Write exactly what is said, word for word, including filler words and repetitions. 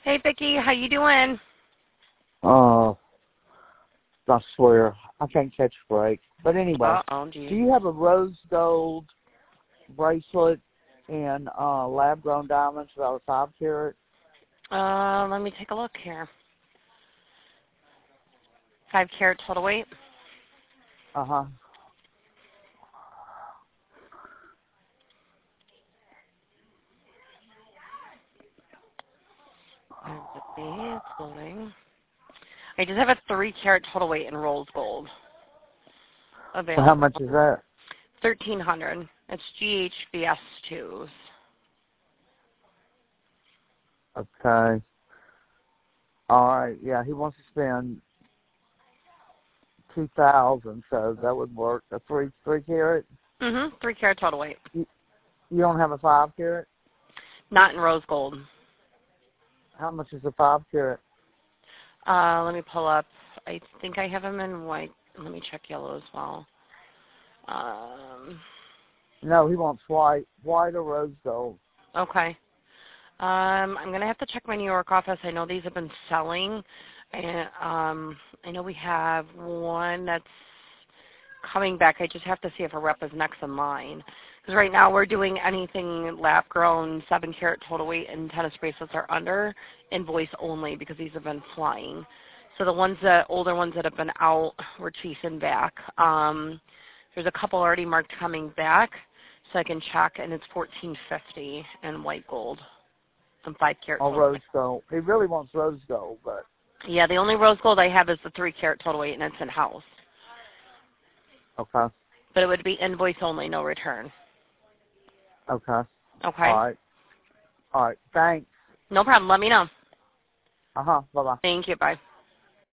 Hey, Vicki, how you doing? Oh, I swear, I can't catch a break. But anyway, Uh-oh, geez. do you have a rose gold bracelet in uh, lab-grown diamonds about a five carat? Uh, let me take a look here. Five carat total weight. Uh-huh. And it's loading. I just have a three carat total weight in rose gold available. So how much is that? Thirteen hundred. It's G H B S twos. Okay. All right. Yeah, he wants to spend two thousand, so that would work. A three three carat. Mhm. Three carat total weight. You, you don't have a five carat? Not in rose gold. How much is a five carat? Uh, let me pull up. I think I have them in white. Let me check yellow as well. Um. No, he wants white, white or rose gold. Okay. Um, I'm going to have to check my New York office. I know these have been selling. And um, I know we have one that's coming back. I just have to see if a rep is next in line. Because right now we're doing anything lab-grown, seven carat total weight, and tennis bracelets are under invoice only because these have been flying. So the ones that, older ones that have been out, we're chasing back. Um, there's a couple already marked coming back, so I can check, and it's fourteen fifty in white gold. Some five carat Or total weight. rose gold. He really wants rose gold, but Yeah, the only rose gold I have is the three carat total weight, and it's in house. okay. But it would be invoice only, no return. Okay. Okay. All right. All right. Thanks. No problem. Let me know. Uh huh. Bye bye. Thank you. Bye.